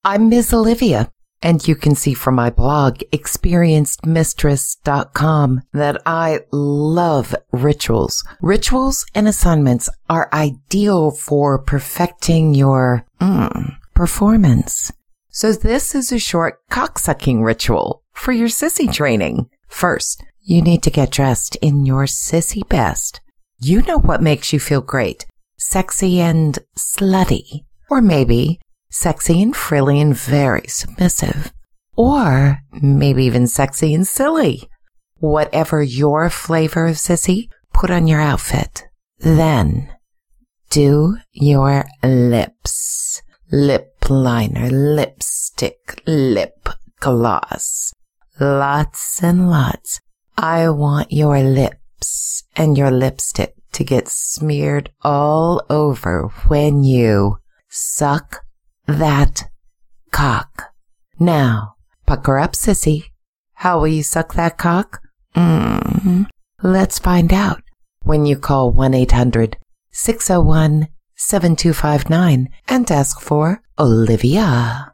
I'm Ms. Olivia, and you can see from my blog, experiencedmistress.com, that I love rituals. Rituals and assignments are ideal for perfecting your performance. So this is a short cocksucking ritual for your sissy training. First, you need to get dressed in your sissy best. You know what makes you feel great, sexy and slutty, or maybe sexy and frilly and very submissive, or maybe even sexy and silly. Whatever your flavor of sissy, put on your outfit. Then, do your lips. Lip liner, lipstick, lip gloss. Lots and lots. I want your lips and your lipstick to get smeared all over when you suck that cock. Now, pucker up, sissy. How will you suck that cock? Let's find out when you call 1-800-601-7259 and ask for Olivia.